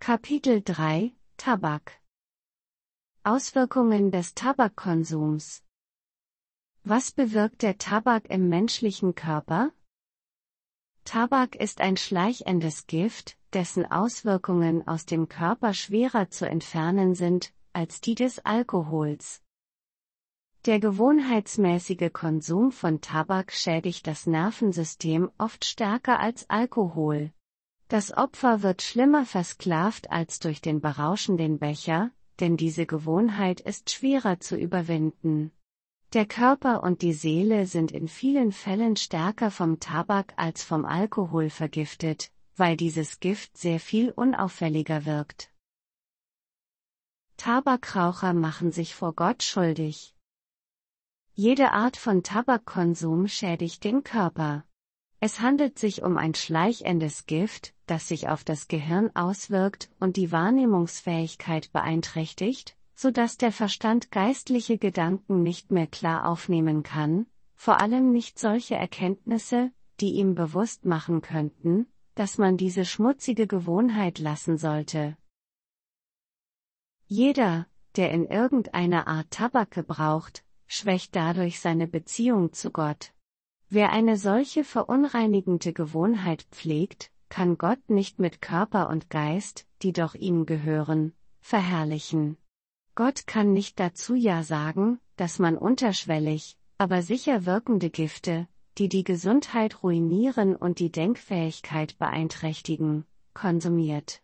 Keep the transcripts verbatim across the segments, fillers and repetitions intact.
Kapitel drei – Tabak. Auswirkungen des Tabakkonsums. Was bewirkt der Tabak im menschlichen Körper? Tabak ist ein schleichendes Gift, dessen Auswirkungen aus dem Körper schwerer zu entfernen sind, als die des Alkohols. Der gewohnheitsmäßige Konsum von Tabak schädigt das Nervensystem oft stärker als Alkohol. Das Opfer wird schlimmer versklavt als durch den berauschenden Becher, denn diese Gewohnheit ist schwerer zu überwinden. Der Körper und die Seele sind in vielen Fällen stärker vom Tabak als vom Alkohol vergiftet, weil dieses Gift sehr viel unauffälliger wirkt. Tabakraucher machen sich vor Gott schuldig. Jede Art von Tabakkonsum schädigt den Körper. Es handelt sich um ein schleichendes Gift, das sich auf das Gehirn auswirkt und die Wahrnehmungsfähigkeit beeinträchtigt, sodass der Verstand geistliche Gedanken nicht mehr klar aufnehmen kann, vor allem nicht solche Erkenntnisse, die ihm bewusst machen könnten, dass man diese schmutzige Gewohnheit lassen sollte. Jeder, der in irgendeiner Art Tabak gebraucht, schwächt dadurch seine Beziehung zu Gott. Wer eine solche verunreinigende Gewohnheit pflegt, kann Gott nicht mit Körper und Geist, die doch ihm gehören, verherrlichen. Gott kann nicht dazu Ja sagen, dass man unterschwellig, aber sicher wirkende Gifte, die die Gesundheit ruinieren und die Denkfähigkeit beeinträchtigen, konsumiert.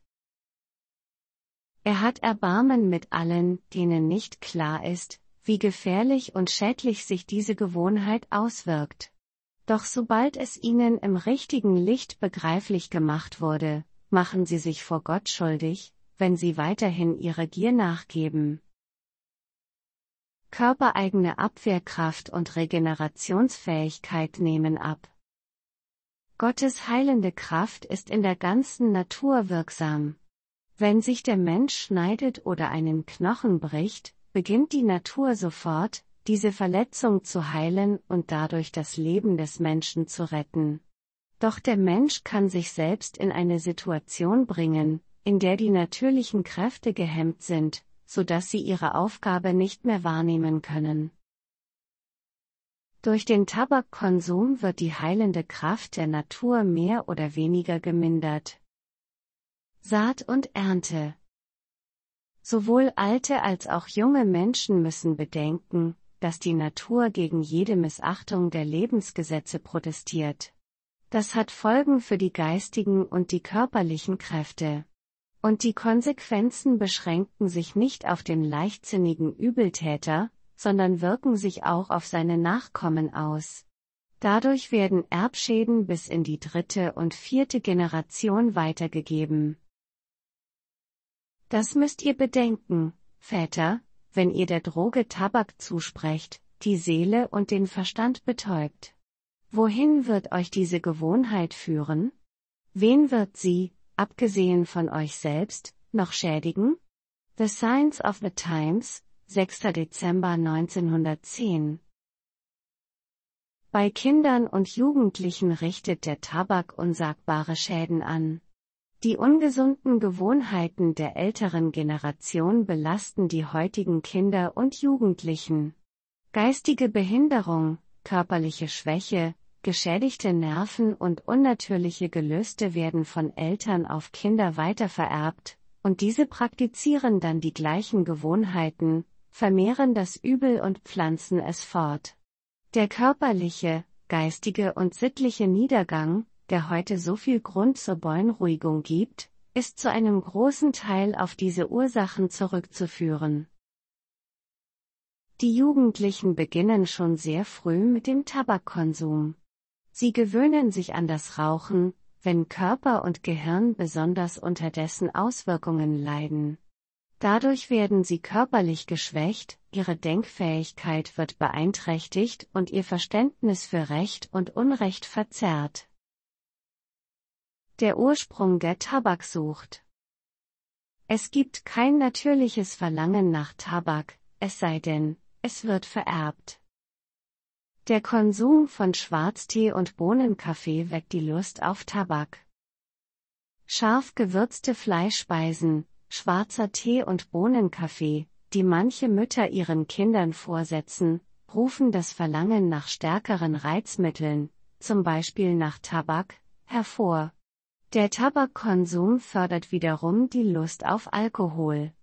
Er hat Erbarmen mit allen, denen nicht klar ist, wie gefährlich und schädlich sich diese Gewohnheit auswirkt. Doch sobald es ihnen im richtigen Licht begreiflich gemacht wurde, machen sie sich vor Gott schuldig, wenn sie weiterhin ihrer Gier nachgeben. Körpereigene Abwehrkraft und Regenerationsfähigkeit nehmen ab. Gottes heilende Kraft ist in der ganzen Natur wirksam. Wenn sich der Mensch schneidet oder einen Knochen bricht, beginnt die Natur sofort, diese Verletzung zu heilen und dadurch das Leben des Menschen zu retten. Doch der Mensch kann sich selbst in eine Situation bringen, in der die natürlichen Kräfte gehemmt sind, sodass sie ihre Aufgabe nicht mehr wahrnehmen können. Durch den Tabakkonsum wird die heilende Kraft der Natur mehr oder weniger gemindert. Saat und Ernte. Sowohl alte als auch junge Menschen müssen bedenken, dass die Natur gegen jede Missachtung der Lebensgesetze protestiert. Das hat Folgen für die geistigen und die körperlichen Kräfte. Und die Konsequenzen beschränken sich nicht auf den leichtsinnigen Übeltäter, sondern wirken sich auch auf seine Nachkommen aus. Dadurch werden Erbschäden bis in die dritte und vierte Generation weitergegeben. Das müsst ihr bedenken, Väter, wenn ihr der Droge Tabak zusprecht, die Seele und den Verstand betäubt. Wohin wird euch diese Gewohnheit führen? Wen wird sie, abgesehen von euch selbst, noch schädigen? The Signs of the Times, sechster Dezember neunzehnhundertzehn. Bei Kindern und Jugendlichen richtet der Tabak unsagbare Schäden an. Die ungesunden Gewohnheiten der älteren Generation belasten die heutigen Kinder und Jugendlichen. Geistige Behinderung, körperliche Schwäche, geschädigte Nerven und unnatürliche Gelüste werden von Eltern auf Kinder weitervererbt, und diese praktizieren dann die gleichen Gewohnheiten, vermehren das Übel und pflanzen es fort. Der körperliche, geistige und sittliche Niedergang, der heute so viel Grund zur Beunruhigung gibt, ist zu einem großen Teil auf diese Ursachen zurückzuführen. Die Jugendlichen beginnen schon sehr früh mit dem Tabakkonsum. Sie gewöhnen sich an das Rauchen, wenn Körper und Gehirn besonders unter dessen Auswirkungen leiden. Dadurch werden sie körperlich geschwächt, ihre Denkfähigkeit wird beeinträchtigt und ihr Verständnis für Recht und Unrecht verzerrt. Der Ursprung der Tabaksucht. Es gibt kein natürliches Verlangen nach Tabak, es sei denn, es wird vererbt. Der Konsum von Schwarztee und Bohnenkaffee weckt die Lust auf Tabak. Scharf gewürzte Fleischspeisen, schwarzer Tee und Bohnenkaffee, die manche Mütter ihren Kindern vorsetzen, rufen das Verlangen nach stärkeren Reizmitteln, zum Beispiel nach Tabak, hervor. Der Tabakkonsum fördert wiederum die Lust auf Alkohol.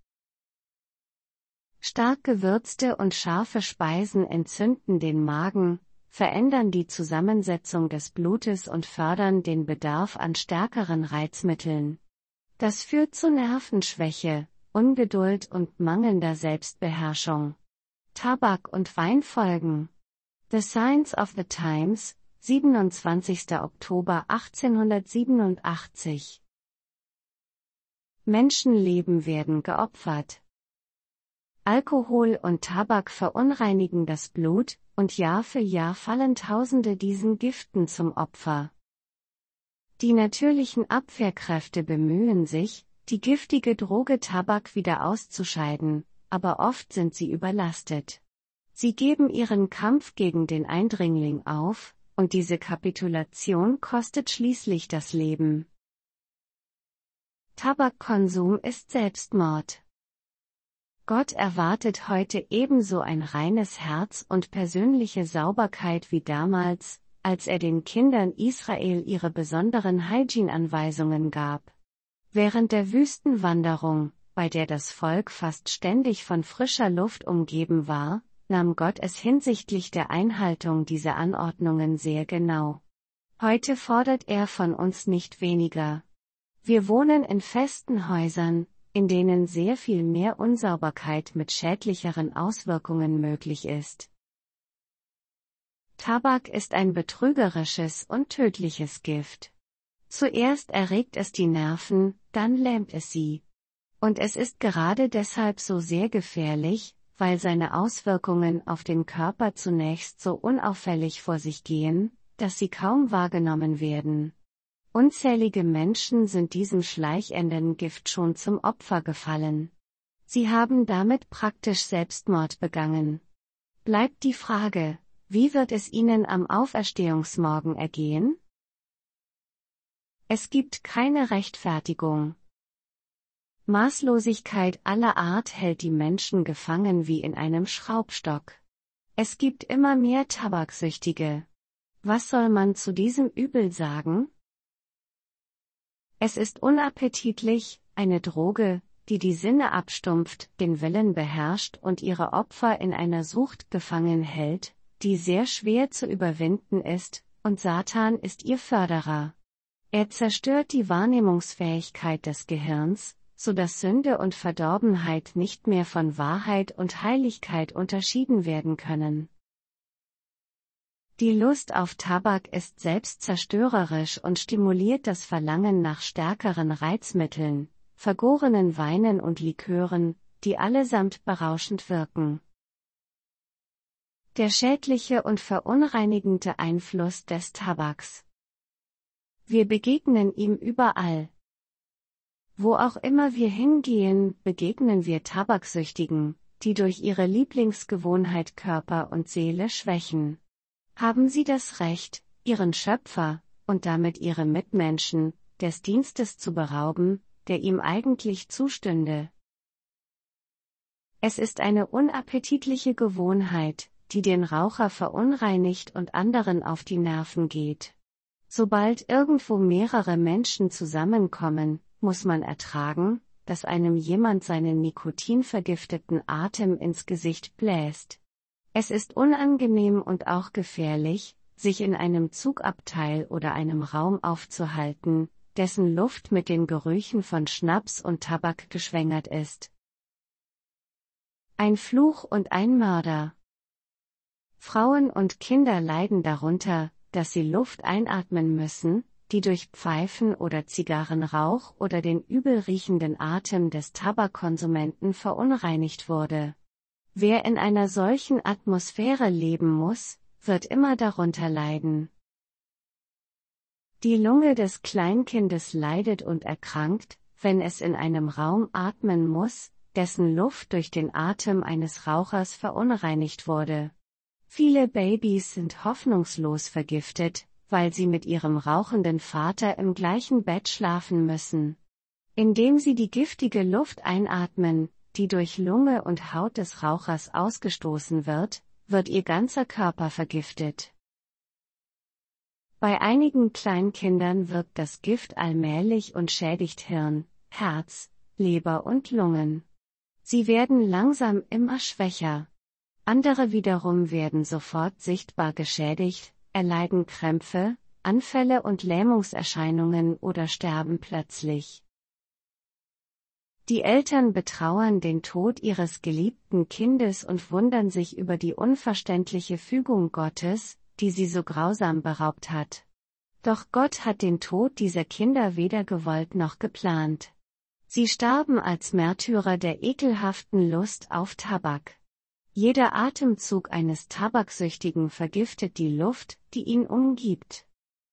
Stark gewürzte und scharfe Speisen entzünden den Magen, verändern die Zusammensetzung des Blutes und fördern den Bedarf an stärkeren Reizmitteln. Das führt zu Nervenschwäche, Ungeduld und mangelnder Selbstbeherrschung. Tabak- und Weinfolgen. The Signs of the Times, siebenundzwanzigster Oktober achtzehnhundertsiebenundachtzig. Menschenleben werden geopfert. Alkohol und Tabak verunreinigen das Blut, und Jahr für Jahr fallen Tausende diesen Giften zum Opfer. Die natürlichen Abwehrkräfte bemühen sich, die giftige Droge Tabak wieder auszuscheiden, aber oft sind sie überlastet. Sie geben ihren Kampf gegen den Eindringling auf, und diese Kapitulation kostet schließlich das Leben. Tabakkonsum ist Selbstmord. Gott erwartet heute ebenso ein reines Herz und persönliche Sauberkeit wie damals, als er den Kindern Israel ihre besonderen Hygiene-Anweisungen gab. Während der Wüstenwanderung, bei der das Volk fast ständig von frischer Luft umgeben war, nahm Gott es hinsichtlich der Einhaltung dieser Anordnungen sehr genau. Heute fordert er von uns nicht weniger. Wir wohnen in festen Häusern, in denen sehr viel mehr Unsauberkeit mit schädlicheren Auswirkungen möglich ist. Tabak ist ein betrügerisches und tödliches Gift. Zuerst erregt es die Nerven, dann lähmt es sie. Und es ist gerade deshalb so sehr gefährlich, weil seine Auswirkungen auf den Körper zunächst so unauffällig vor sich gehen, dass sie kaum wahrgenommen werden. Unzählige Menschen sind diesem schleichenden Gift schon zum Opfer gefallen. Sie haben damit praktisch Selbstmord begangen. Bleibt die Frage, wie wird es ihnen am Auferstehungsmorgen ergehen? Es gibt keine Rechtfertigung. Maßlosigkeit aller Art hält die Menschen gefangen wie in einem Schraubstock. Es gibt immer mehr Tabaksüchtige. Was soll man zu diesem Übel sagen? Es ist unappetitlich, eine Droge, die die Sinne abstumpft, den Willen beherrscht und ihre Opfer in einer Sucht gefangen hält, die sehr schwer zu überwinden ist, und Satan ist ihr Förderer. Er zerstört die Wahrnehmungsfähigkeit des Gehirns, so dass Sünde und Verdorbenheit nicht mehr von Wahrheit und Heiligkeit unterschieden werden können. Die Lust auf Tabak ist selbstzerstörerisch und stimuliert das Verlangen nach stärkeren Reizmitteln, vergorenen Weinen und Likören, die allesamt berauschend wirken. Der schädliche und verunreinigende Einfluss des Tabaks. Wir begegnen ihm überall. Wo auch immer wir hingehen, begegnen wir Tabaksüchtigen, die durch ihre Lieblingsgewohnheit Körper und Seele schwächen. Haben sie das Recht, ihren Schöpfer, und damit ihre Mitmenschen, des Dienstes zu berauben, der ihm eigentlich zustünde? Es ist eine unappetitliche Gewohnheit, die den Raucher verunreinigt und anderen auf die Nerven geht. Sobald irgendwo mehrere Menschen zusammenkommen, muss man ertragen, dass einem jemand seinen nikotinvergifteten Atem ins Gesicht bläst. Es ist unangenehm und auch gefährlich, sich in einem Zugabteil oder einem Raum aufzuhalten, dessen Luft mit den Gerüchen von Schnaps und Tabak geschwängert ist. Ein Fluch und ein Mörder. Frauen und Kinder leiden darunter, dass sie Luft einatmen müssen, die durch Pfeifen oder Zigarrenrauch oder den übel riechenden Atem des Tabakkonsumenten verunreinigt wurde. Wer in einer solchen Atmosphäre leben muss, wird immer darunter leiden. Die Lunge des Kleinkindes leidet und erkrankt, wenn es in einem Raum atmen muss, dessen Luft durch den Atem eines Rauchers verunreinigt wurde. Viele Babys sind hoffnungslos vergiftet, weil sie mit ihrem rauchenden Vater im gleichen Bett schlafen müssen. Indem sie die giftige Luft einatmen, die durch Lunge und Haut des Rauchers ausgestoßen wird, wird ihr ganzer Körper vergiftet. Bei einigen Kleinkindern wirkt das Gift allmählich und schädigt Hirn, Herz, Leber und Lungen. Sie werden langsam immer schwächer. Andere wiederum werden sofort sichtbar geschädigt, erleiden Krämpfe, Anfälle und Lähmungserscheinungen oder sterben plötzlich. Die Eltern betrauern den Tod ihres geliebten Kindes und wundern sich über die unverständliche Fügung Gottes, die sie so grausam beraubt hat. Doch Gott hat den Tod dieser Kinder weder gewollt noch geplant. Sie starben als Märtyrer der ekelhaften Lust auf Tabak. Jeder Atemzug eines Tabaksüchtigen vergiftet die Luft, die ihn umgibt.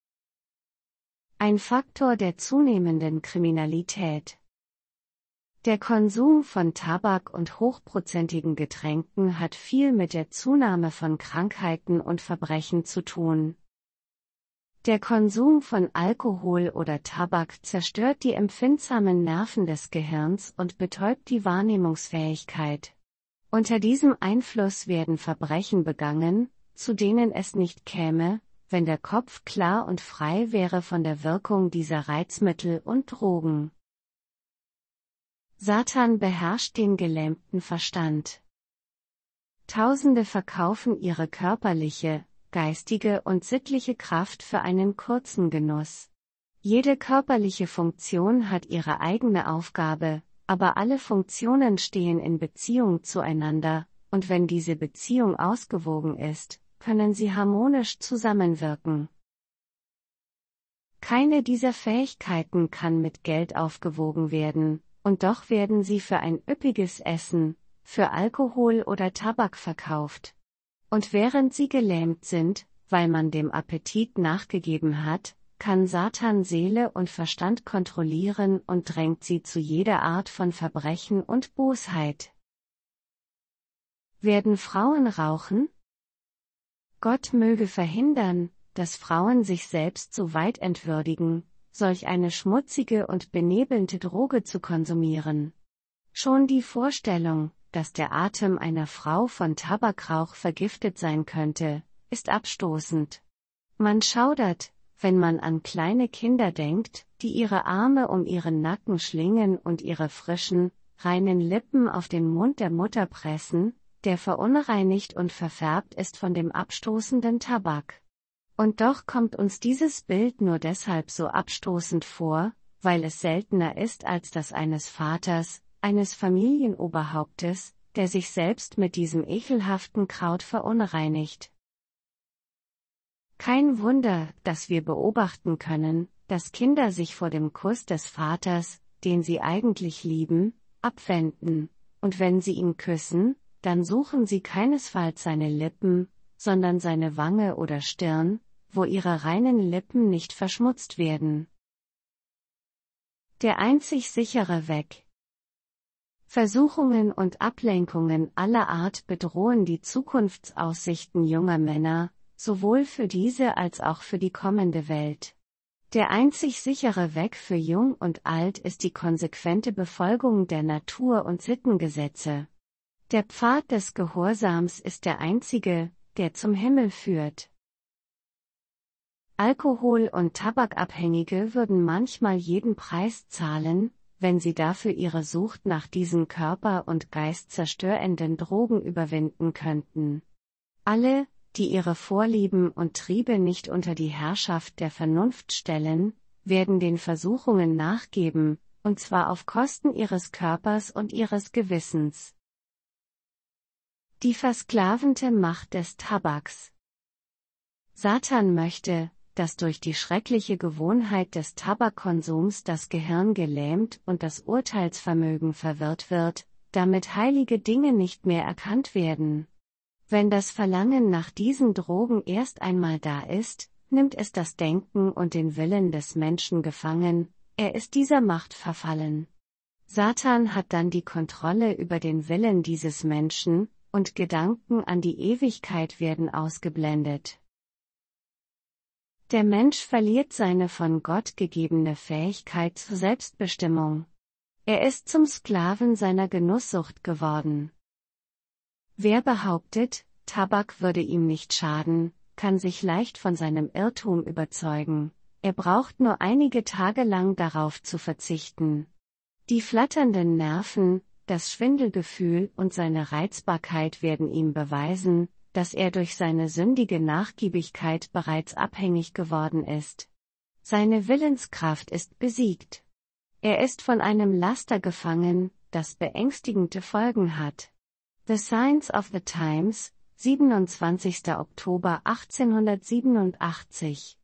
Ein Faktor der zunehmenden Kriminalität. Der Konsum von Tabak und hochprozentigen Getränken hat viel mit der Zunahme von Krankheiten und Verbrechen zu tun. Der Konsum von Alkohol oder Tabak zerstört die empfindsamen Nerven des Gehirns und betäubt die Wahrnehmungsfähigkeit. Unter diesem Einfluss werden Verbrechen begangen, zu denen es nicht käme, wenn der Kopf klar und frei wäre von der Wirkung dieser Reizmittel und Drogen. Satan beherrscht den gelähmten Verstand. Tausende verkaufen ihre körperliche, geistige und sittliche Kraft für einen kurzen Genuss. Jede körperliche Funktion hat ihre eigene Aufgabe, aber alle Funktionen stehen in Beziehung zueinander, und wenn diese Beziehung ausgewogen ist, können sie harmonisch zusammenwirken. Keine dieser Fähigkeiten kann mit Geld aufgewogen werden, und doch werden sie für ein üppiges Essen, für Alkohol oder Tabak verkauft. Und während sie gelähmt sind, weil man dem Appetit nachgegeben hat, kann Satan Seele und Verstand kontrollieren und drängt sie zu jeder Art von Verbrechen und Bosheit. Werden Frauen rauchen? Gott möge verhindern, dass Frauen sich selbst so weit entwürdigen, solch eine schmutzige und benebelnde Droge zu konsumieren. Schon die Vorstellung, dass der Atem einer Frau von Tabakrauch vergiftet sein könnte, ist abstoßend. Man schaudert, wenn man an kleine Kinder denkt, die ihre Arme um ihren Nacken schlingen und ihre frischen, reinen Lippen auf den Mund der Mutter pressen, der verunreinigt und verfärbt ist von dem abstoßenden Tabak. Und doch kommt uns dieses Bild nur deshalb so abstoßend vor, weil es seltener ist als das eines Vaters, eines Familienoberhauptes, der sich selbst mit diesem ekelhaften Kraut verunreinigt. Kein Wunder, dass wir beobachten können, dass Kinder sich vor dem Kuss des Vaters, den sie eigentlich lieben, abwenden, und wenn sie ihn küssen, dann suchen sie keinesfalls seine Lippen, sondern seine Wange oder Stirn, wo ihre reinen Lippen nicht verschmutzt werden. Der einzig sichere Weg. Versuchungen und Ablenkungen aller Art bedrohen die Zukunftsaussichten junger Männer, sowohl für diese als auch für die kommende Welt. Der einzig sichere Weg für Jung und Alt ist die konsequente Befolgung der Natur- und Sittengesetze. Der Pfad des Gehorsams ist der einzige, der zum Himmel führt. Alkohol- und Tabakabhängige würden manchmal jeden Preis zahlen, wenn sie dafür ihre Sucht nach diesen körper- und geistzerstörenden Drogen überwinden könnten. Alle, die ihre Vorlieben und Triebe nicht unter die Herrschaft der Vernunft stellen, werden den Versuchungen nachgeben, und zwar auf Kosten ihres Körpers und ihres Gewissens. Die versklavende Macht des Tabaks. Satan möchte, dass durch die schreckliche Gewohnheit des Tabakkonsums das Gehirn gelähmt und das Urteilsvermögen verwirrt wird, damit heilige Dinge nicht mehr erkannt werden. Wenn das Verlangen nach diesen Drogen erst einmal da ist, nimmt es das Denken und den Willen des Menschen gefangen, er ist dieser Macht verfallen. Satan hat dann die Kontrolle über den Willen dieses Menschen, und Gedanken an die Ewigkeit werden ausgeblendet. Der Mensch verliert seine von Gott gegebene Fähigkeit zur Selbstbestimmung. Er ist zum Sklaven seiner Genusssucht geworden. Wer behauptet, Tabak würde ihm nicht schaden, kann sich leicht von seinem Irrtum überzeugen. Er braucht nur einige Tage lang darauf zu verzichten. Die flatternden Nerven, das Schwindelgefühl und seine Reizbarkeit werden ihm beweisen, dass er durch seine sündige Nachgiebigkeit bereits abhängig geworden ist. Seine Willenskraft ist besiegt. Er ist von einem Laster gefangen, das beängstigende Folgen hat. The Signs of the Times, siebenundzwanzigster Oktober achtzehnhundertsiebenundachtzig.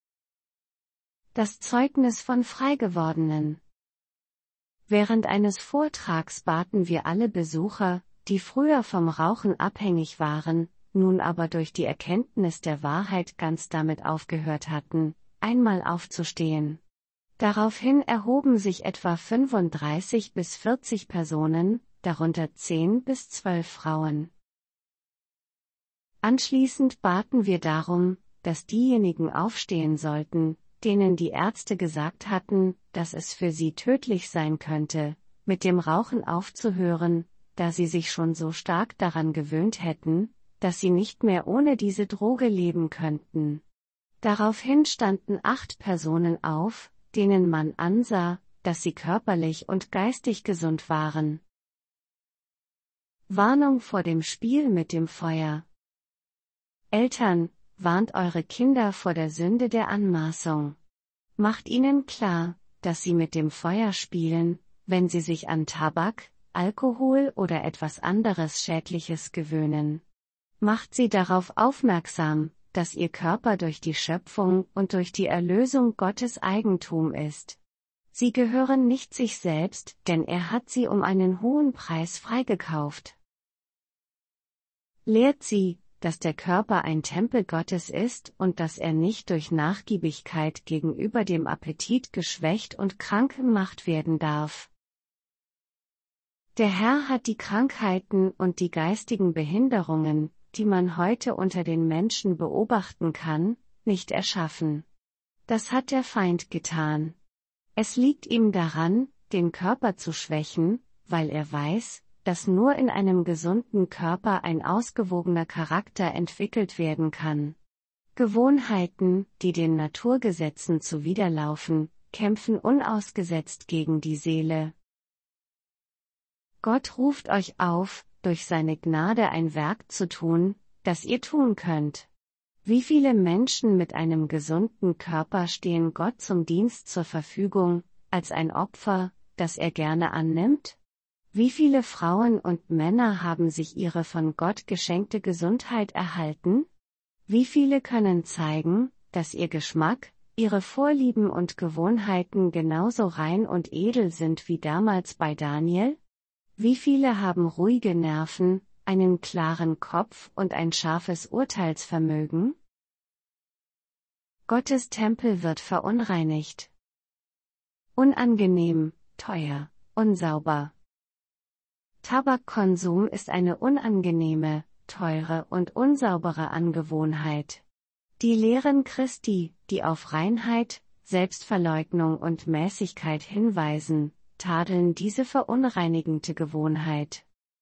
Das Zeugnis von Freigewordenen. Während eines Vortrags baten wir alle Besucher, die früher vom Rauchen abhängig waren, nun aber durch die Erkenntnis der Wahrheit ganz damit aufgehört hatten, einmal aufzustehen. Daraufhin erhoben sich etwa fünfunddreißig bis vierzig Personen, darunter zehn bis zwölf Frauen. Anschließend baten wir darum, dass diejenigen aufstehen sollten, denen die Ärzte gesagt hatten, dass es für sie tödlich sein könnte, mit dem Rauchen aufzuhören, da sie sich schon so stark daran gewöhnt hätten, dass sie nicht mehr ohne diese Droge leben könnten. Daraufhin standen acht Personen auf, denen man ansah, dass sie körperlich und geistig gesund waren. Warnung vor dem Spiel mit dem Feuer. Eltern, warnt eure Kinder vor der Sünde der Anmaßung. Macht ihnen klar, dass sie mit dem Feuer spielen, wenn sie sich an Tabak, Alkohol oder etwas anderes Schädliches gewöhnen. Macht sie darauf aufmerksam, dass ihr Körper durch die Schöpfung und durch die Erlösung Gottes Eigentum ist. Sie gehören nicht sich selbst, denn er hat sie um einen hohen Preis freigekauft. Lehrt sie, dass der Körper ein Tempel Gottes ist und dass er nicht durch Nachgiebigkeit gegenüber dem Appetit geschwächt und krank gemacht werden darf. Der Herr hat die Krankheiten und die geistigen Behinderungen, die man heute unter den Menschen beobachten kann, nicht erschaffen. Das hat der Feind getan. Es liegt ihm daran, den Körper zu schwächen, weil er weiß, dass nur in einem gesunden Körper ein ausgewogener Charakter entwickelt werden kann. Gewohnheiten, die den Naturgesetzen zuwiderlaufen, kämpfen unausgesetzt gegen die Seele. Gott ruft euch auf, durch seine Gnade ein Werk zu tun, das ihr tun könnt. Wie viele Menschen mit einem gesunden Körper stehen Gott zum Dienst zur Verfügung, als ein Opfer, das er gerne annimmt? Wie viele Frauen und Männer haben sich ihre von Gott geschenkte Gesundheit erhalten? Wie viele können zeigen, dass ihr Geschmack, ihre Vorlieben und Gewohnheiten genauso rein und edel sind wie damals bei Daniel? Wie viele haben ruhige Nerven, einen klaren Kopf und ein scharfes Urteilsvermögen? Gottes Tempel wird verunreinigt. Unangenehm, teuer, unsauber. Tabakkonsum ist eine unangenehme, teure und unsaubere Angewohnheit. Die Lehren Christi, die auf Reinheit, Selbstverleugnung und Mäßigkeit hinweisen, tadeln diese verunreinigende Gewohnheit.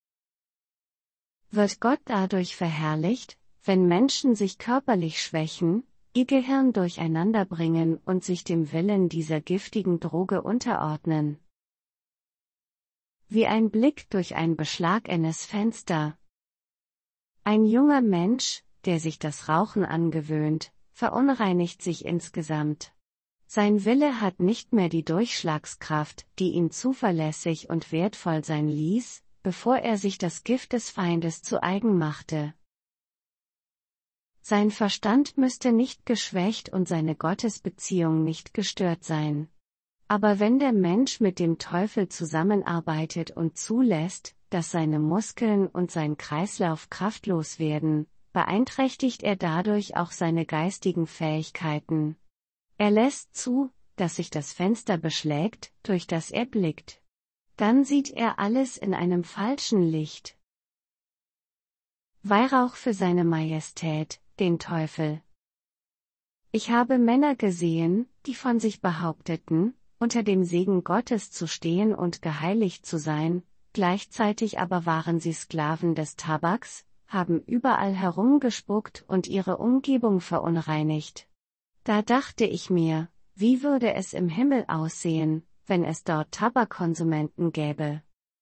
Wird Gott dadurch verherrlicht, wenn Menschen sich körperlich schwächen, ihr Gehirn durcheinanderbringen und sich dem Willen dieser giftigen Droge unterordnen? Wie ein Blick durch ein beschlagenes Fenster. Ein junger Mensch, der sich das Rauchen angewöhnt, verunreinigt sich insgesamt. Sein Wille hat nicht mehr die Durchschlagskraft, die ihn zuverlässig und wertvoll sein ließ, bevor er sich das Gift des Feindes zu eigen machte. Sein Verstand müsste nicht geschwächt und seine Gottesbeziehung nicht gestört sein. Aber wenn der Mensch mit dem Teufel zusammenarbeitet und zulässt, dass seine Muskeln und sein Kreislauf kraftlos werden, beeinträchtigt er dadurch auch seine geistigen Fähigkeiten. Er lässt zu, dass sich das Fenster beschlägt, durch das er blickt. Dann sieht er alles in einem falschen Licht. Weihrauch für seine Majestät, den Teufel. Ich habe Männer gesehen, die von sich behaupteten, unter dem Segen Gottes zu stehen und geheiligt zu sein, gleichzeitig aber waren sie Sklaven des Tabaks, haben überall herumgespuckt und ihre Umgebung verunreinigt. Da dachte ich mir, wie würde es im Himmel aussehen, wenn es dort Tabakkonsumenten gäbe?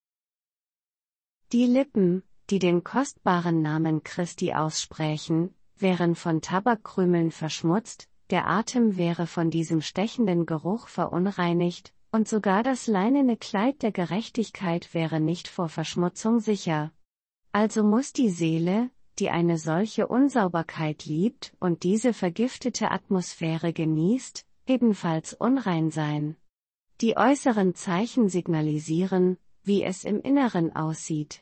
Die Lippen, die den kostbaren Namen Christi aussprechen, wären von Tabakkrümeln verschmutzt, der Atem wäre von diesem stechenden Geruch verunreinigt, und sogar das leinene Kleid der Gerechtigkeit wäre nicht vor Verschmutzung sicher. Also muss die Seele, die eine solche Unsauberkeit liebt und diese vergiftete Atmosphäre genießt, ebenfalls unrein sein. Die äußeren Zeichen signalisieren, wie es im Inneren aussieht.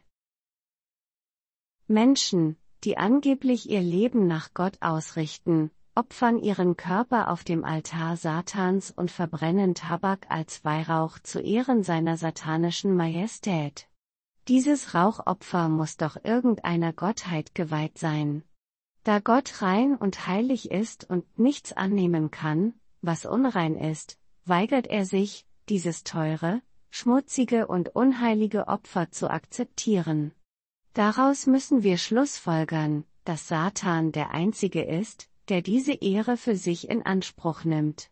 Menschen, die angeblich ihr Leben nach Gott ausrichten, opfern ihren Körper auf dem Altar Satans und verbrennen Tabak als Weihrauch zu Ehren seiner satanischen Majestät. Dieses Rauchopfer muss doch irgendeiner Gottheit geweiht sein. Da Gott rein und heilig ist und nichts annehmen kann, was unrein ist, weigert er sich, dieses teure, schmutzige und unheilige Opfer zu akzeptieren. Daraus müssen wir schlussfolgern, dass Satan der Einzige ist, der diese Ehre für sich in Anspruch nimmt.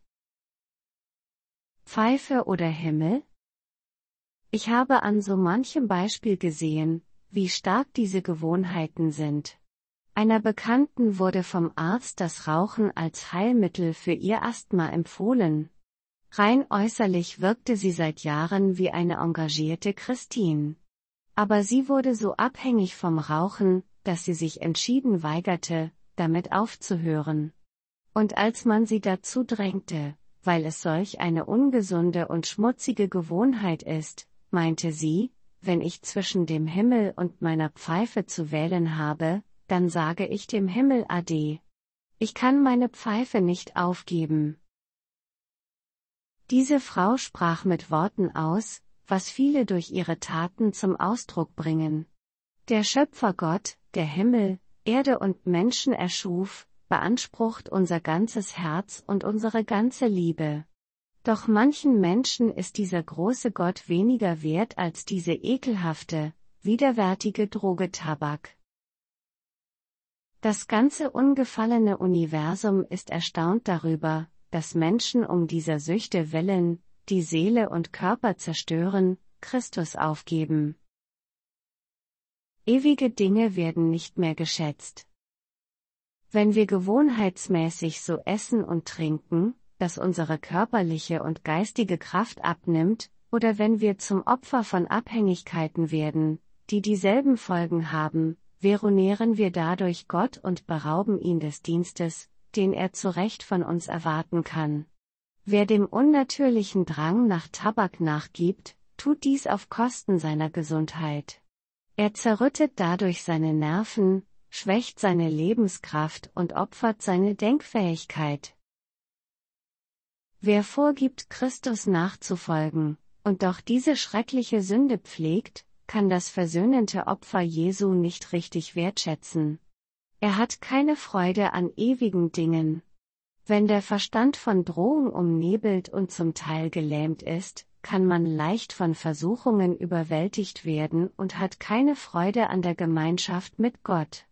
Pfeife oder Himmel? Ich habe an so manchem Beispiel gesehen, wie stark diese Gewohnheiten sind. Einer Bekannten wurde vom Arzt das Rauchen als Heilmittel für ihr Asthma empfohlen. Rein äußerlich wirkte sie seit Jahren wie eine engagierte Christin. Aber sie wurde so abhängig vom Rauchen, dass sie sich entschieden weigerte, damit aufzuhören. Und als man sie dazu drängte, weil es solch eine ungesunde und schmutzige Gewohnheit ist, meinte sie, wenn ich zwischen dem Himmel und meiner Pfeife zu wählen habe, dann sage ich dem Himmel Ade. Ich kann meine Pfeife nicht aufgeben. Diese Frau sprach mit Worten aus, was viele durch ihre Taten zum Ausdruck bringen. Der Schöpfergott, der Himmel, Erde und Menschen erschuf, beansprucht unser ganzes Herz und unsere ganze Liebe. Doch manchen Menschen ist dieser große Gott weniger wert als diese ekelhafte, widerwärtige Droge Tabak. Das ganze ungefallene Universum ist erstaunt darüber, dass Menschen um dieser Süchte willen, die Seele und Körper zerstören, Christus aufgeben. Ewige Dinge werden nicht mehr geschätzt. Wenn wir gewohnheitsmäßig so essen und trinken, dass unsere körperliche und geistige Kraft abnimmt, oder wenn wir zum Opfer von Abhängigkeiten werden, die dieselben Folgen haben, veronieren wir dadurch Gott und berauben ihn des Dienstes, den er zu Recht von uns erwarten kann. Wer dem unnatürlichen Drang nach Tabak nachgibt, tut dies auf Kosten seiner Gesundheit. Er zerrüttet dadurch seine Nerven, schwächt seine Lebenskraft und opfert seine Denkfähigkeit. Wer vorgibt, Christus nachzufolgen, und doch diese schreckliche Sünde pflegt, kann das versöhnende Opfer Jesu nicht richtig wertschätzen. Er hat keine Freude an ewigen Dingen. Wenn der Verstand von Drohung umnebelt und zum Teil gelähmt ist, kann man leicht von Versuchungen überwältigt werden und hat keine Freude an der Gemeinschaft mit Gott.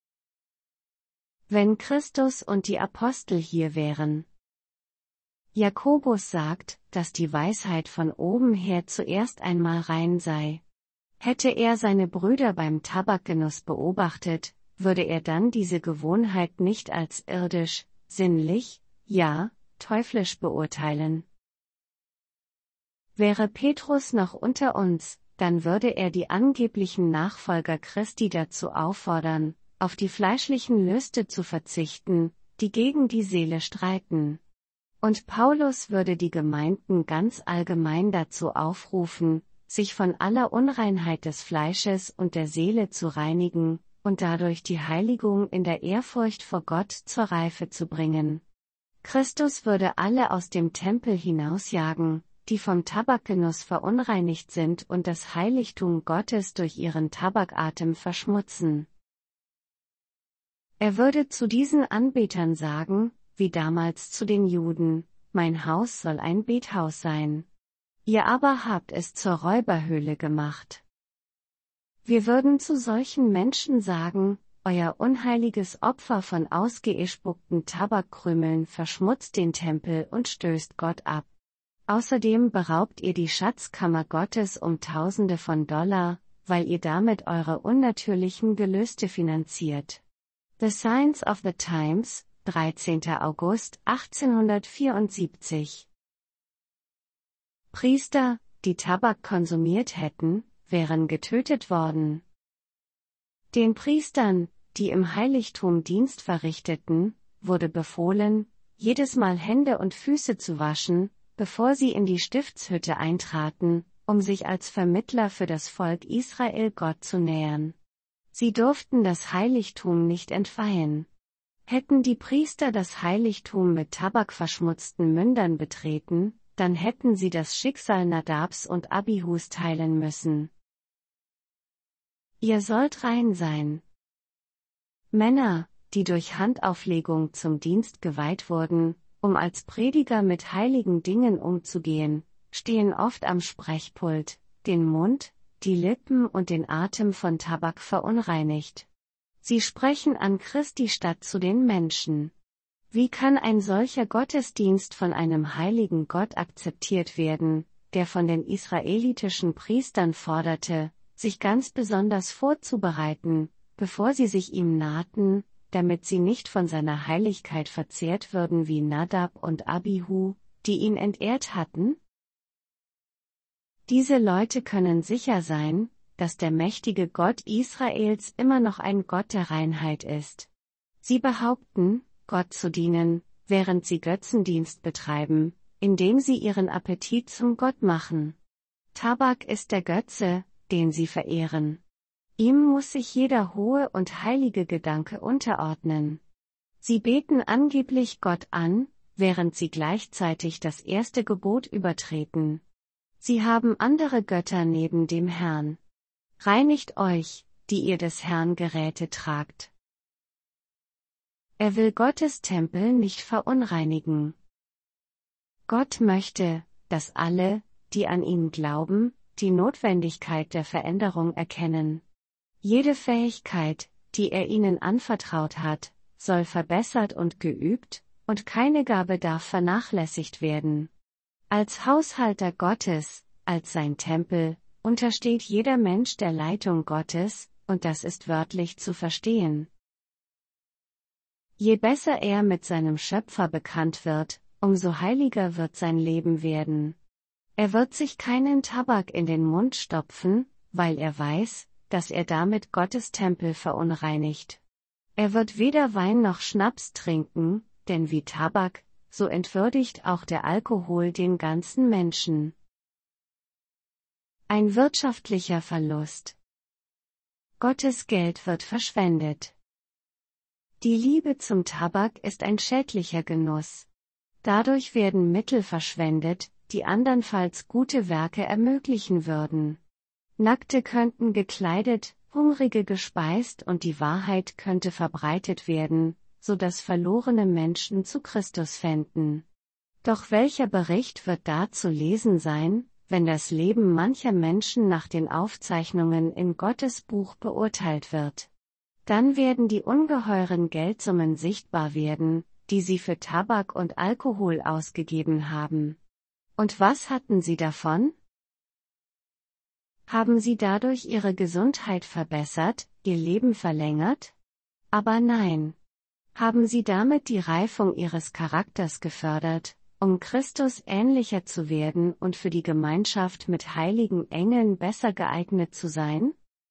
Wenn Christus und die Apostel hier wären. Jakobus sagt, dass die Weisheit von oben her zuerst einmal rein sei. Hätte er seine Brüder beim Tabakgenuss beobachtet, würde er dann diese Gewohnheit nicht als irdisch, sinnlich, ja, teuflisch beurteilen. Wäre Petrus noch unter uns, dann würde er die angeblichen Nachfolger Christi dazu auffordern, auf die fleischlichen Lüste zu verzichten, die gegen die Seele streiten. Und Paulus würde die Gemeinden ganz allgemein dazu aufrufen, sich von aller Unreinheit des Fleisches und der Seele zu reinigen, und dadurch die Heiligung in der Ehrfurcht vor Gott zur Reife zu bringen. Christus würde alle aus dem Tempel hinausjagen, die vom Tabakgenuss verunreinigt sind und das Heiligtum Gottes durch ihren Tabakatem verschmutzen. Er würde zu diesen Anbetern sagen: wie damals zu den Juden: Mein Haus soll ein Bethaus sein. Ihr aber habt es zur Räuberhöhle gemacht. Wir würden zu solchen Menschen sagen: Euer unheiliges Opfer von ausgespuckten Tabakkrümeln verschmutzt den Tempel und stößt Gott ab. Außerdem beraubt ihr die Schatzkammer Gottes um Tausende von Dollar, weil ihr damit eure unnatürlichen Gelüste finanziert. The Signs of the Times, dreizehnter August achtzehnhundertvierundsiebzig. Priester, die Tabak konsumiert hätten, wären getötet worden. Den Priestern, die im Heiligtum Dienst verrichteten, wurde befohlen, jedes Mal Hände und Füße zu waschen, bevor sie in die Stiftshütte eintraten, um sich als Vermittler für das Volk Israel Gott zu nähern. Sie durften das Heiligtum nicht entweihen. Hätten die Priester das Heiligtum mit tabakverschmutzten Mündern betreten, dann hätten sie das Schicksal Nadabs und Abihus teilen müssen. Ihr sollt rein sein. Männer, die durch Handauflegung zum Dienst geweiht wurden, um als Prediger mit heiligen Dingen umzugehen, stehen oft am Sprechpult, den Mund, die Lippen und den Atem von Tabak verunreinigt. Sie sprechen an Christi statt zu den Menschen. Wie kann ein solcher Gottesdienst von einem heiligen Gott akzeptiert werden, der von den israelitischen Priestern forderte, sich ganz besonders vorzubereiten, bevor sie sich ihm nahten, damit sie nicht von seiner Heiligkeit verzehrt würden wie Nadab und Abihu, die ihn entehrt hatten? Diese Leute können sicher sein, dass der mächtige Gott Israels immer noch ein Gott der Reinheit ist. Sie behaupten, Gott zu dienen, während sie Götzendienst betreiben, indem sie ihren Appetit zum Gott machen. Tabak ist der Götze, den sie verehren. Ihm muss sich jeder hohe und heilige Gedanke unterordnen. Sie beten angeblich Gott an, während sie gleichzeitig das erste Gebot übertreten. Sie haben andere Götter neben dem Herrn. Reinigt euch, die ihr des Herrn Geräte tragt. Er will Gottes Tempel nicht verunreinigen. Gott möchte, dass alle, die an ihn glauben, die Notwendigkeit der Veränderung erkennen. Jede Fähigkeit, die er ihnen anvertraut hat, soll verbessert und geübt, und keine Gabe darf vernachlässigt werden. Als Haushalter Gottes, als sein Tempel, untersteht jeder Mensch der Leitung Gottes, und das ist wörtlich zu verstehen. Je besser er mit seinem Schöpfer bekannt wird, umso heiliger wird sein Leben werden. Er wird sich keinen Tabak in den Mund stopfen, weil er weiß, dass er damit Gottes Tempel verunreinigt. Er wird weder Wein noch Schnaps trinken, denn wie Tabak, so entwürdigt auch der Alkohol den ganzen Menschen. Ein wirtschaftlicher Verlust. Gottes Geld wird verschwendet. Die Liebe zum Tabak ist ein schädlicher Genuss. Dadurch werden Mittel verschwendet, die andernfalls gute Werke ermöglichen würden. Nackte könnten gekleidet, Hungrige gespeist und die Wahrheit könnte verbreitet werden, so dass verlorene Menschen zu Christus fänden. Doch welcher Bericht wird da zu lesen sein, wenn das Leben mancher Menschen nach den Aufzeichnungen in Gottes Buch beurteilt wird? Dann werden die ungeheuren Geldsummen sichtbar werden, die sie für Tabak und Alkohol ausgegeben haben. Und was hatten sie davon? Haben sie dadurch ihre Gesundheit verbessert, ihr Leben verlängert? Aber nein. Haben sie damit die Reifung ihres Charakters gefördert, um Christus ähnlicher zu werden und für die Gemeinschaft mit heiligen Engeln besser geeignet zu sein?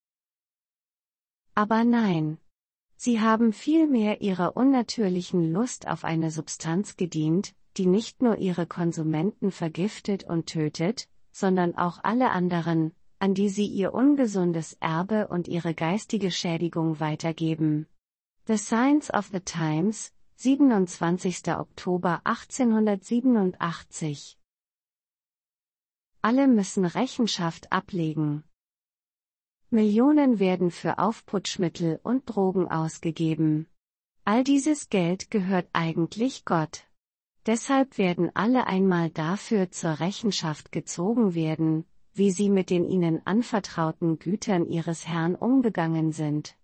Aber nein. Sie haben vielmehr ihrer unnatürlichen Lust auf eine Substanz gedient, die nicht nur ihre Konsumenten vergiftet und tötet, sondern auch alle anderen, an die sie ihr ungesundes Erbe und ihre geistige Schädigung weitergeben. The Signs of the Times, siebenundzwanzigster Oktober achtzehnhundertsiebenundachtzig. Alle müssen Rechenschaft ablegen. Millionen werden für Aufputschmittel und Drogen ausgegeben. All dieses Geld gehört eigentlich Gott. Deshalb werden alle einmal dafür zur Rechenschaft gezogen werden, wie sie mit den ihnen anvertrauten Gütern ihres Herrn umgegangen sind.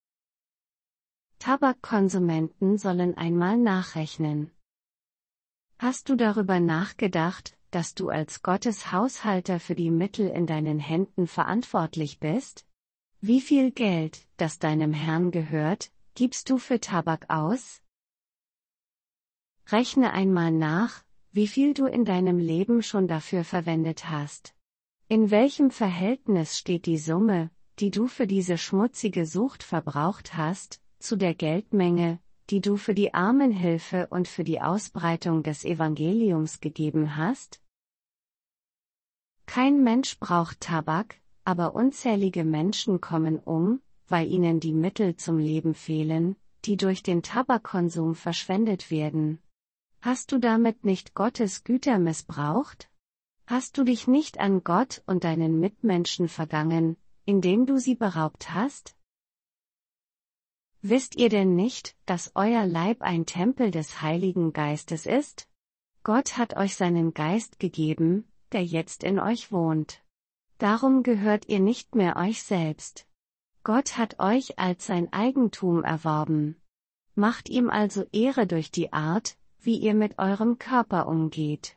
Tabakkonsumenten sollen einmal nachrechnen. Hast du darüber nachgedacht, dass du als Gottes Haushalter für die Mittel in deinen Händen verantwortlich bist? Wie viel Geld, das deinem Herrn gehört, gibst du für Tabak aus? Rechne einmal nach, wie viel du in deinem Leben schon dafür verwendet hast. In welchem Verhältnis steht die Summe, die du für diese schmutzige Sucht verbraucht hast, zu der Geldmenge, die du für die Armenhilfe und für die Ausbreitung des Evangeliums gegeben hast? Kein Mensch braucht Tabak, aber unzählige Menschen kommen um, weil ihnen die Mittel zum Leben fehlen, die durch den Tabakkonsum verschwendet werden. Hast du damit nicht Gottes Güter missbraucht? Hast du dich nicht an Gott und deinen Mitmenschen vergangen, indem du sie beraubt hast? Wisst ihr denn nicht, dass euer Leib ein Tempel des Heiligen Geistes ist? Gott hat euch seinen Geist gegeben, der jetzt in euch wohnt. Darum gehört ihr nicht mehr euch selbst. Gott hat euch als sein Eigentum erworben. Macht ihm also Ehre durch die Art, wie ihr mit eurem Körper umgeht.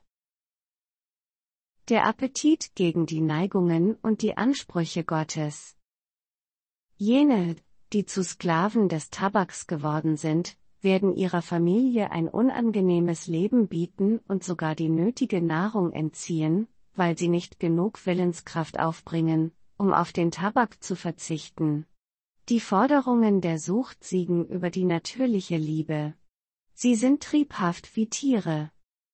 Der Appetit gegen die Neigungen und die Ansprüche Gottes. Jene, die zu Sklaven des Tabaks geworden sind, werden ihrer Familie ein unangenehmes Leben bieten und sogar die nötige Nahrung entziehen, weil sie nicht genug Willenskraft aufbringen, um auf den Tabak zu verzichten. Die Forderungen der Sucht siegen über die natürliche Liebe. Sie sind triebhaft wie Tiere.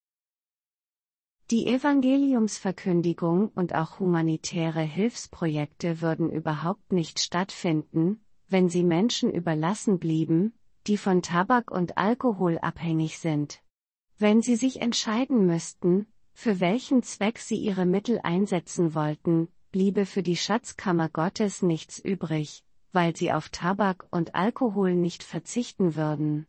Die Evangeliumsverkündigung und auch humanitäre Hilfsprojekte würden überhaupt nicht stattfinden, wenn sie Menschen überlassen blieben, die von Tabak und Alkohol abhängig sind. Wenn sie sich entscheiden müssten, für welchen Zweck sie ihre Mittel einsetzen wollten, bliebe für die Schatzkammer Gottes nichts übrig, weil sie auf Tabak und Alkohol nicht verzichten würden.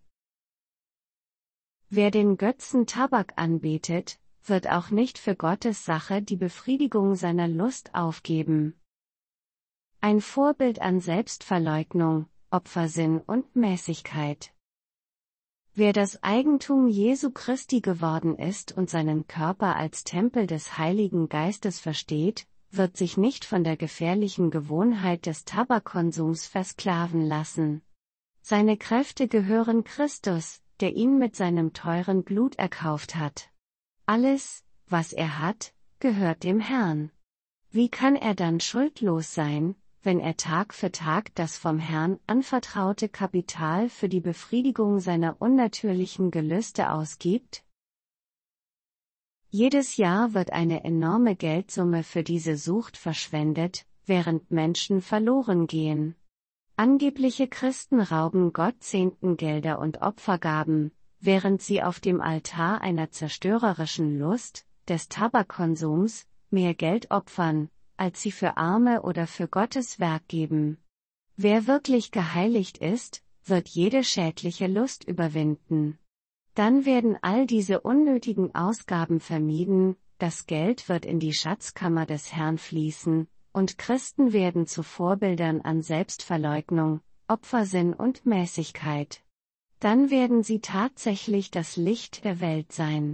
Wer den Götzen Tabak anbetet, wird auch nicht für Gottes Sache die Befriedigung seiner Lust aufgeben. Ein Vorbild an Selbstverleugnung, Opfersinn und Mäßigkeit. Wer das Eigentum Jesu Christi geworden ist und seinen Körper als Tempel des Heiligen Geistes versteht, wird sich nicht von der gefährlichen Gewohnheit des Tabakkonsums versklaven lassen. Seine Kräfte gehören Christus, der ihn mit seinem teuren Blut erkauft hat. Alles, was er hat, gehört dem Herrn. Wie kann er dann schuldlos sein, wenn er Tag für Tag das vom Herrn anvertraute Kapital für die Befriedigung seiner unnatürlichen Gelüste ausgibt? Jedes Jahr wird eine enorme Geldsumme für diese Sucht verschwendet, während Menschen verloren gehen. Angebliche Christen rauben Gott Zehntengelder und Opfergaben, während sie auf dem Altar einer zerstörerischen Lust, des Tabakkonsums, mehr Geld opfern, als sie für Arme oder für Gottes Werk geben. Wer wirklich geheiligt ist, wird jede schädliche Lust überwinden. Dann werden all diese unnötigen Ausgaben vermieden, das Geld wird in die Schatzkammer des Herrn fließen, und Christen werden zu Vorbildern an Selbstverleugnung, Opfersinn und Mäßigkeit. Dann werden sie tatsächlich das Licht der Welt sein.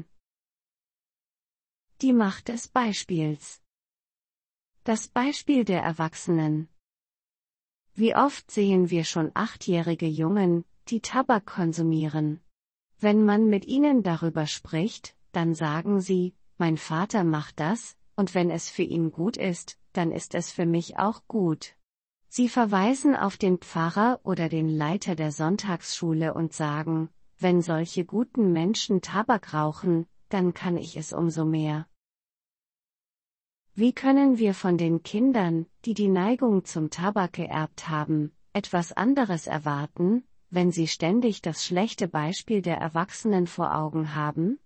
Die Macht des Beispiels. Das Beispiel der Erwachsenen. Wie oft sehen wir schon achtjährige Jungen, die Tabak konsumieren. Wenn man mit ihnen darüber spricht, dann sagen sie, mein Vater macht das, und wenn es für ihn gut ist, dann ist es für mich auch gut. Sie verweisen auf den Pfarrer oder den Leiter der Sonntagsschule und sagen, wenn solche guten Menschen Tabak rauchen, dann kann ich es umso mehr. Wie können wir von den Kindern, die die Neigung zum Tabak geerbt haben, etwas anderes erwarten, wenn sie ständig das schlechte Beispiel der Erwachsenen vor Augen haben?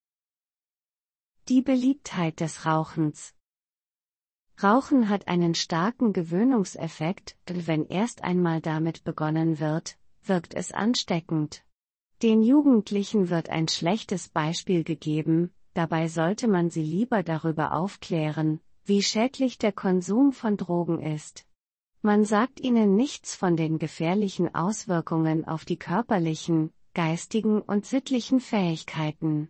Die Beliebtheit des Rauchens. Rauchen hat einen starken Gewöhnungseffekt, denn wenn erst einmal damit begonnen wird, wirkt es ansteckend. Den Jugendlichen wird ein schlechtes Beispiel gegeben, dabei sollte man sie lieber darüber aufklären, wie schädlich der Konsum von Drogen ist. Man sagt ihnen nichts von den gefährlichen Auswirkungen auf die körperlichen, geistigen und sittlichen Fähigkeiten.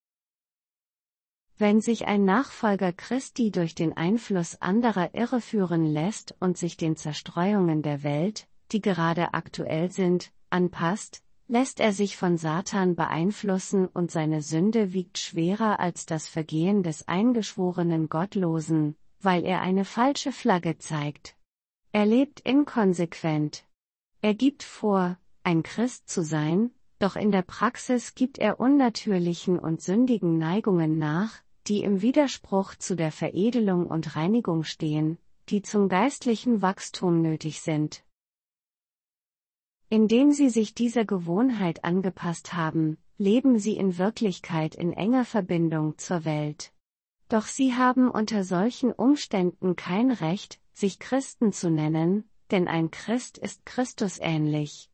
Wenn sich ein Nachfolger Christi durch den Einfluss anderer irreführen lässt und sich den Zerstreuungen der Welt, die gerade aktuell sind, anpasst, lässt er sich von Satan beeinflussen und seine Sünde wiegt schwerer als das Vergehen des eingeschworenen Gottlosen, weil er eine falsche Flagge zeigt. Er lebt inkonsequent. Er gibt vor, ein Christ zu sein, doch in der Praxis gibt er unnatürlichen und sündigen Neigungen nach, die im Widerspruch zu der Veredelung und Reinigung stehen, die zum geistlichen Wachstum nötig sind. Indem sie sich dieser Gewohnheit angepasst haben, leben sie in Wirklichkeit in enger Verbindung zur Welt. Doch sie haben unter solchen Umständen kein Recht, sich Christen zu nennen, denn ein Christ ist Christus ähnlich.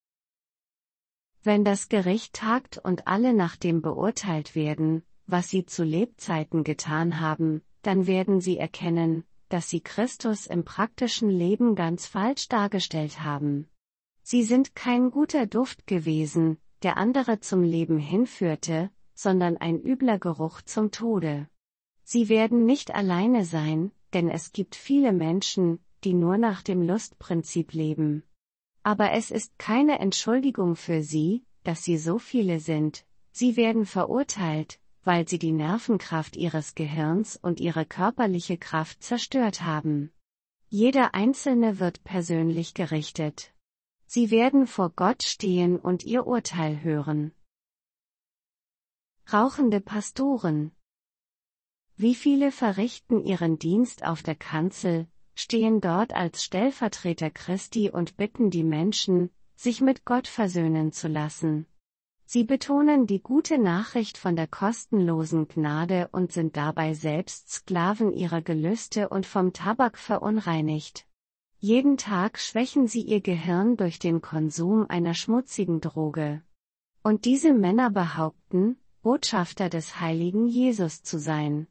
Wenn das Gericht tagt und alle nach dem beurteilt werden, was sie zu Lebzeiten getan haben, dann werden sie erkennen, dass sie Christus im praktischen Leben ganz falsch dargestellt haben. Sie sind kein guter Duft gewesen, der andere zum Leben hinführte, sondern ein übler Geruch zum Tode. Sie werden nicht alleine sein, denn es gibt viele Menschen, die nur nach dem Lustprinzip leben. Aber es ist keine Entschuldigung für sie, dass sie so viele sind. Sie werden verurteilt, weil sie die Nervenkraft ihres Gehirns und ihre körperliche Kraft zerstört haben. Jeder Einzelne wird persönlich gerichtet. Sie werden vor Gott stehen und ihr Urteil hören. Rauchende Pastoren. Wie viele verrichten ihren Dienst auf der Kanzel, stehen dort als Stellvertreter Christi und bitten die Menschen, sich mit Gott versöhnen zu lassen. Sie betonen die gute Nachricht von der kostenlosen Gnade und sind dabei selbst Sklaven ihrer Gelüste und vom Tabak verunreinigt. Jeden Tag schwächen sie ihr Gehirn durch den Konsum einer schmutzigen Droge. Und diese Männer behaupten, Botschafter des heiligen Jesus zu sein.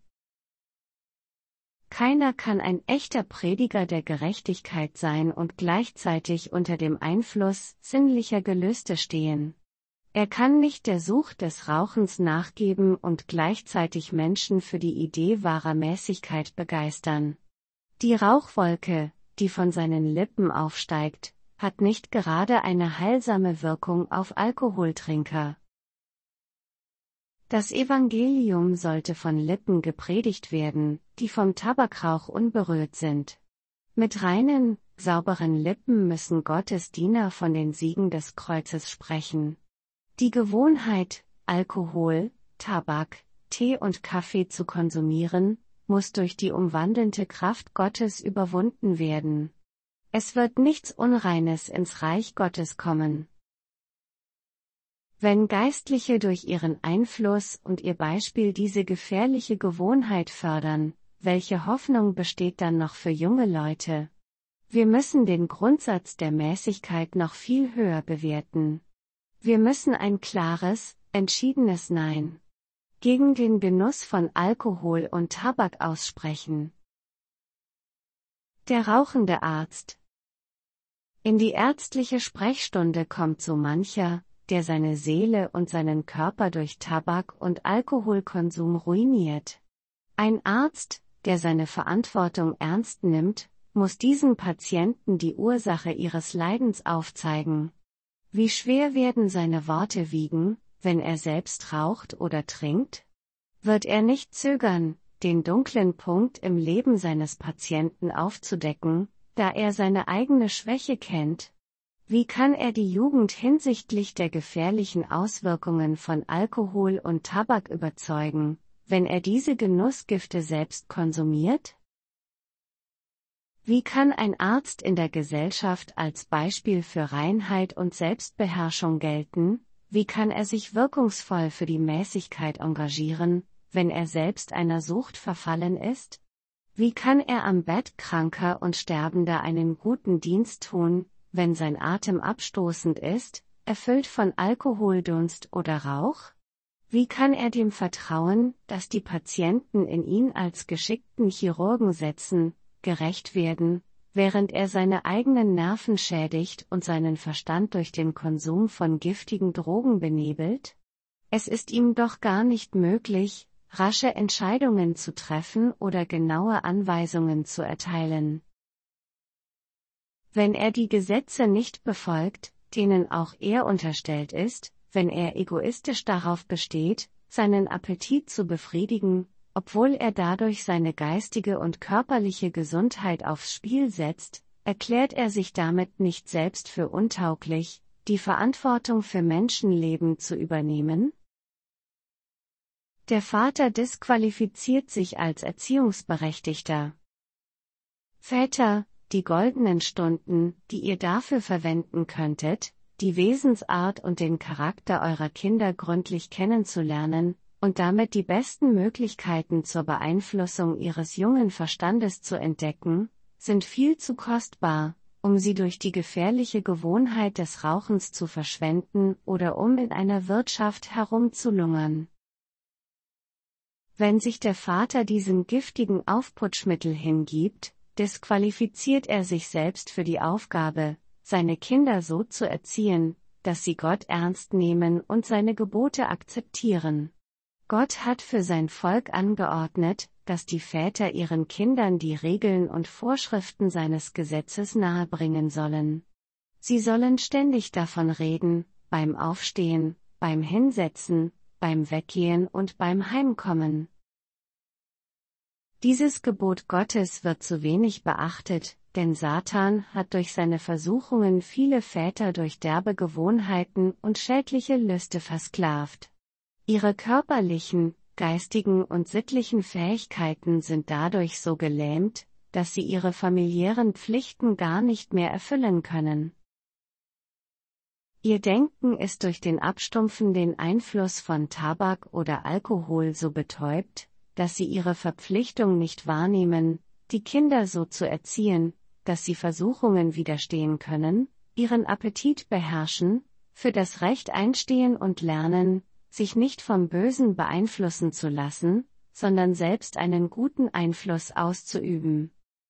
Keiner kann ein echter Prediger der Gerechtigkeit sein und gleichzeitig unter dem Einfluss sinnlicher Gelüste stehen. Er kann nicht der Sucht des Rauchens nachgeben und gleichzeitig Menschen für die Idee wahrer Mäßigkeit begeistern. Die Rauchwolke, die von seinen Lippen aufsteigt, hat nicht gerade eine heilsame Wirkung auf Alkoholtrinker. Das Evangelium sollte von Lippen gepredigt werden, die vom Tabakrauch unberührt sind. Mit reinen, sauberen Lippen müssen Gottes Diener von den Siegen des Kreuzes sprechen. Die Gewohnheit, Alkohol, Tabak, Tee und Kaffee zu konsumieren, muss durch die umwandelnde Kraft Gottes überwunden werden. Es wird nichts Unreines ins Reich Gottes kommen. Wenn Geistliche durch ihren Einfluss und ihr Beispiel diese gefährliche Gewohnheit fördern, welche Hoffnung besteht dann noch für junge Leute? Wir müssen den Grundsatz der Mäßigkeit noch viel höher bewerten. Wir müssen ein klares, entschiedenes Nein gegen den Genuss von Alkohol und Tabak aussprechen. Der rauchende Arzt. In die ärztliche Sprechstunde kommt so mancher, der seine Seele und seinen Körper durch Tabak- und Alkoholkonsum ruiniert. Ein Arzt, der seine Verantwortung ernst nimmt, muss diesen Patienten die Ursache ihres Leidens aufzeigen. Wie schwer werden seine Worte wiegen, wenn er selbst raucht oder trinkt? Wird er nicht zögern, den dunklen Punkt im Leben seines Patienten aufzudecken, da er seine eigene Schwäche kennt? Wie kann er die Jugend hinsichtlich der gefährlichen Auswirkungen von Alkohol und Tabak überzeugen, wenn er diese Genussgifte selbst konsumiert? Wie kann ein Arzt in der Gesellschaft als Beispiel für Reinheit und Selbstbeherrschung gelten? Wie kann er sich wirkungsvoll für die Mäßigkeit engagieren, wenn er selbst einer Sucht verfallen ist? Wie kann er am Bett Kranker und Sterbender einen guten Dienst tun, wenn sein Atem abstoßend ist, erfüllt von Alkoholdunst oder Rauch? Wie kann er dem vertrauen, dass die Patienten in ihn als geschickten Chirurgen setzen, gerecht werden, während er seine eigenen Nerven schädigt und seinen Verstand durch den Konsum von giftigen Drogen benebelt? Es ist ihm doch gar nicht möglich, rasche Entscheidungen zu treffen oder genaue Anweisungen zu erteilen. Wenn er die Gesetze nicht befolgt, denen auch er unterstellt ist, wenn er egoistisch darauf besteht, seinen Appetit zu befriedigen, obwohl er dadurch seine geistige und körperliche Gesundheit aufs Spiel setzt, erklärt er sich damit nicht selbst für untauglich, die Verantwortung für Menschenleben zu übernehmen? Der Vater disqualifiziert sich als Erziehungsberechtigter. Väter, die goldenen Stunden, die ihr dafür verwenden könntet, die Wesensart und den Charakter eurer Kinder gründlich kennenzulernen, und damit die besten Möglichkeiten zur Beeinflussung ihres jungen Verstandes zu entdecken, sind viel zu kostbar, um sie durch die gefährliche Gewohnheit des Rauchens zu verschwenden oder um in einer Wirtschaft herumzulungern. Wenn sich der Vater diesem giftigen Aufputschmittel hingibt, disqualifiziert er sich selbst für die Aufgabe, seine Kinder so zu erziehen, dass sie Gott ernst nehmen und seine Gebote akzeptieren. Gott hat für sein Volk angeordnet, dass die Väter ihren Kindern die Regeln und Vorschriften seines Gesetzes nahebringen sollen. Sie sollen ständig davon reden, beim Aufstehen, beim Hinsetzen, beim Weggehen und beim Heimkommen. Dieses Gebot Gottes wird zu wenig beachtet, denn Satan hat durch seine Versuchungen viele Väter durch derbe Gewohnheiten und schädliche Lüste versklavt. Ihre körperlichen, geistigen und sittlichen Fähigkeiten sind dadurch so gelähmt, dass sie ihre familiären Pflichten gar nicht mehr erfüllen können. Ihr Denken ist durch den abstumpfenden Einfluss von Tabak oder Alkohol so betäubt, dass sie ihre Verpflichtung nicht wahrnehmen, die Kinder so zu erziehen, dass sie Versuchungen widerstehen können, ihren Appetit beherrschen, für das Recht einstehen und lernen, sich nicht vom Bösen beeinflussen zu lassen, sondern selbst einen guten Einfluss auszuüben.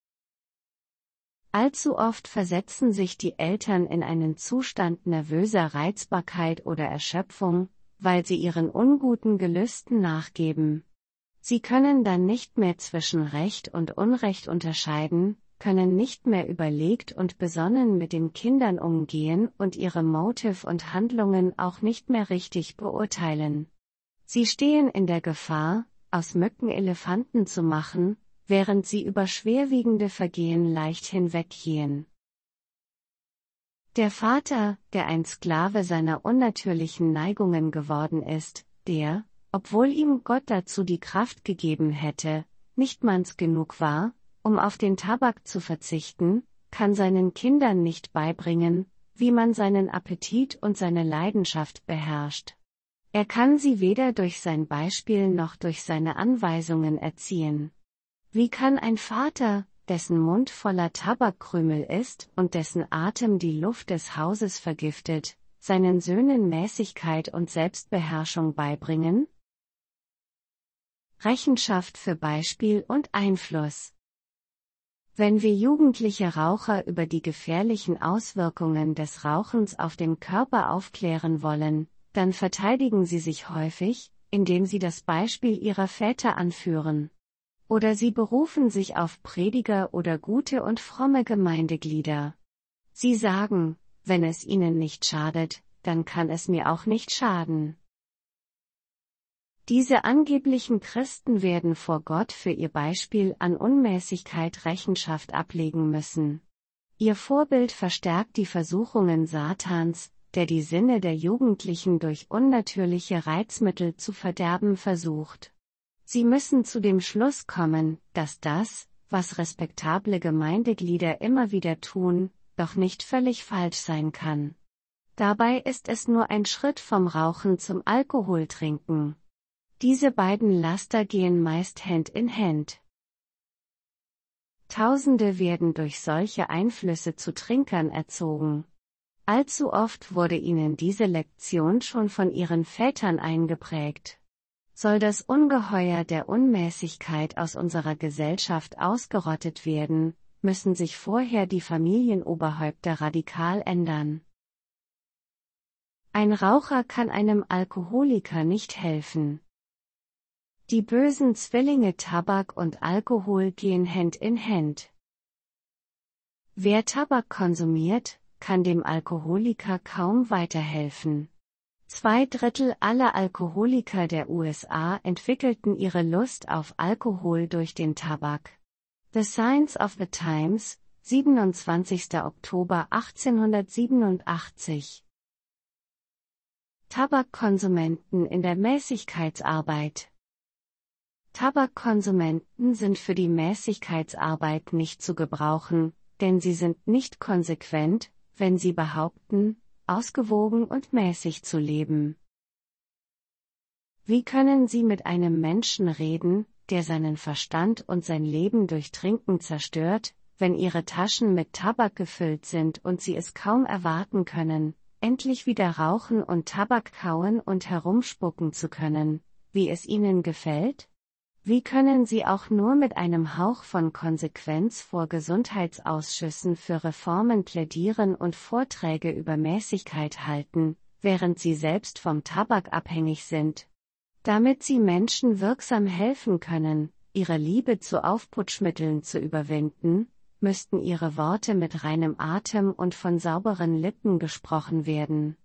Allzu oft versetzen sich die Eltern in einen Zustand nervöser Reizbarkeit oder Erschöpfung, weil sie ihren unguten Gelüsten nachgeben. Sie können dann nicht mehr zwischen Recht und Unrecht unterscheiden, können nicht mehr überlegt und besonnen mit den Kindern umgehen und ihre Motive und Handlungen auch nicht mehr richtig beurteilen. Sie stehen in der Gefahr, aus Mücken Elefanten zu machen, während sie über schwerwiegende Vergehen leicht hinweggehen. Der Vater, der ein Sklave seiner unnatürlichen Neigungen geworden ist, der, obwohl ihm Gott dazu die Kraft gegeben hätte, nicht manns genug war, um auf den Tabak zu verzichten, kann seinen Kindern nicht beibringen, wie man seinen Appetit und seine Leidenschaft beherrscht. Er kann sie weder durch sein Beispiel noch durch seine Anweisungen erziehen. Wie kann ein Vater, dessen Mund voller Tabakkrümel ist und dessen Atem die Luft des Hauses vergiftet, seinen Söhnen Mäßigkeit und Selbstbeherrschung beibringen? Rechenschaft für Beispiel und Einfluss. Wenn wir jugendliche Raucher über die gefährlichen Auswirkungen des Rauchens auf den Körper aufklären wollen, dann verteidigen sie sich häufig, indem sie das Beispiel ihrer Väter anführen. Oder sie berufen sich auf Prediger oder gute und fromme Gemeindeglieder. Sie sagen, wenn es ihnen nicht schadet, dann kann es mir auch nicht schaden. Diese angeblichen Christen werden vor Gott für ihr Beispiel an Unmäßigkeit Rechenschaft ablegen müssen. Ihr Vorbild verstärkt die Versuchungen Satans, der die Sinne der Jugendlichen durch unnatürliche Reizmittel zu verderben versucht. Sie müssen zu dem Schluss kommen, dass das, was respektable Gemeindeglieder immer wieder tun, doch nicht völlig falsch sein kann. Dabei ist es nur ein Schritt vom Rauchen zum Alkoholtrinken. Diese beiden Laster gehen meist Hand in Hand. Tausende werden durch solche Einflüsse zu Trinkern erzogen. Allzu oft wurde ihnen diese Lektion schon von ihren Vätern eingeprägt. Soll das Ungeheuer der Unmäßigkeit aus unserer Gesellschaft ausgerottet werden, müssen sich vorher die Familienoberhäupter radikal ändern. Ein Raucher kann einem Alkoholiker nicht helfen. Die bösen Zwillinge Tabak und Alkohol gehen Hand in Hand. Wer Tabak konsumiert, kann dem Alkoholiker kaum weiterhelfen. Zwei Drittel aller Alkoholiker der U S A entwickelten ihre Lust auf Alkohol durch den Tabak. The Signs of the Times, siebenundzwanzigster Oktober achtzehnhundertsiebenundachtzig. Tabakkonsumenten in der Mäßigkeitsarbeit. Tabakkonsumenten sind für die Mäßigkeitsarbeit nicht zu gebrauchen, denn sie sind nicht konsequent, wenn sie behaupten, ausgewogen und mäßig zu leben. Wie können Sie mit einem Menschen reden, der seinen Verstand und sein Leben durch Trinken zerstört, wenn Ihre Taschen mit Tabak gefüllt sind und Sie es kaum erwarten können, endlich wieder rauchen und Tabak kauen und herumspucken zu können, wie es Ihnen gefällt? Wie können Sie auch nur mit einem Hauch von Konsequenz vor Gesundheitsausschüssen für Reformen plädieren und Vorträge über Mäßigkeit halten, während Sie selbst vom Tabak abhängig sind? Damit Sie Menschen wirksam helfen können, ihre Liebe zu Aufputschmitteln zu überwinden, müssten Ihre Worte mit reinem Atem und von sauberen Lippen gesprochen werden.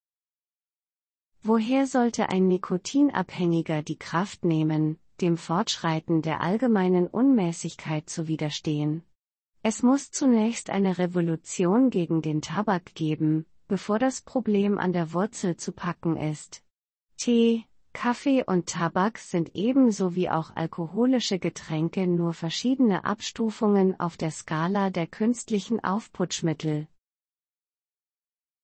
Woher sollte ein Nikotinabhängiger die Kraft nehmen, dem Fortschreiten der allgemeinen Unmäßigkeit zu widerstehen? Es muss zunächst eine Revolution gegen den Tabak geben, bevor das Problem an der Wurzel zu packen ist. Tee, Kaffee und Tabak sind ebenso wie auch alkoholische Getränke nur verschiedene Abstufungen auf der Skala der künstlichen Aufputschmittel.